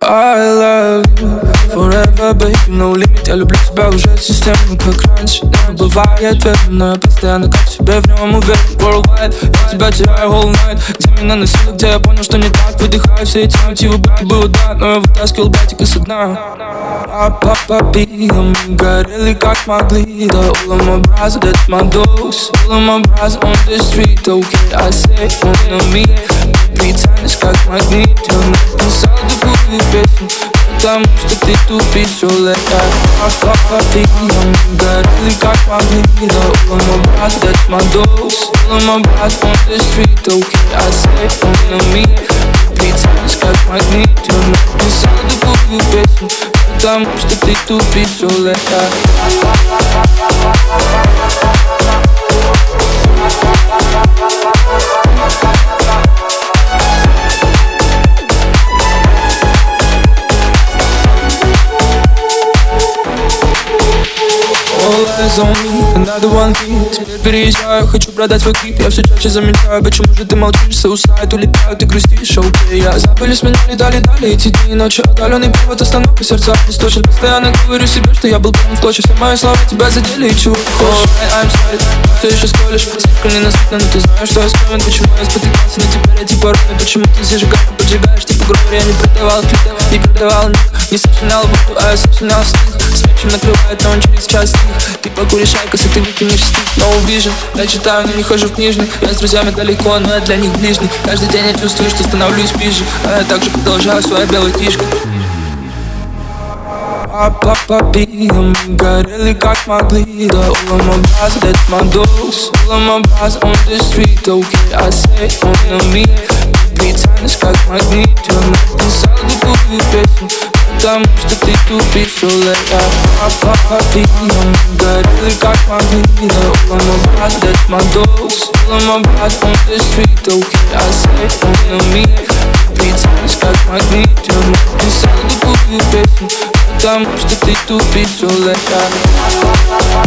I love you forever, baby, no limit. Я люблю тебя уже системно, как раньше. Не бывает верно, но я постоянно как в себе в нем уверен. Worldwide, я тебя теряю all night. Где меня носило, где я понял, что не так. Выдыхаю все эти мотивы, будто было да. Но я вытаскивал батика со дна. Папа, мы горели как могли. Да, all of my bras, that's my dose. All of my bras on the street, okay, I say, on me. Прицельность как магнит. Я написал такую песню, потому что ты тупишь, so let that. Папа, мы горели как могли. Да, all of my bras, that's my dose. All of my bras on the street, okay, I say, on me. Прицельность как магнит. Я написал такую песню, потому что ты тупишь, so let that. All eyes on me, another one hit. Теперь переезжаю, хочу продать свой клип. Я все чаще замечаю, почему же ты молчишь. Соусайд улетают, ты грустишь, окей. Я забыли, сменяли, дали эти дни и ночи. Отдаленный повод, остановка сердца источен. Постоянно говорю себе, что я был прям в точе. Все мои слова тебя задели, и чего ты хочешь. I'm sorry, ты еще сколишь. Слишком ненасытно, но ты знаешь, что я склонен. Почему я спотыкался, но теперь я типа ровный. Почему ты зажигаешь, поджигаешь, типа грубо. Я не продавал клип, не продавал не сочинял воду, а я сочинял стих. Смечем накрывает, но он через час стих. Ты покуришь айкос, и ты выкинешь стих. No vision, я читаю, но не хожу в книжный. Я с друзьями далеко, но я для них ближний. Каждый день я чувствую, что становлюсь ближе. А я также продолжаю своей белой книжкой. Папа, мы горели как могли. Да, all of my bras, that's my dose. All of my bras on the street, okay, I say, on me. Прицельность как магнит. Я написал такую песню, потому что ты тупишь, so let that. Папа, мы горели как могли. Да, all of my bras, that's my dose. All of my bras on the street, okay, I say, on me. Прицельность как магнит. Я написал такую песню, потому что ты тупишь, so let that.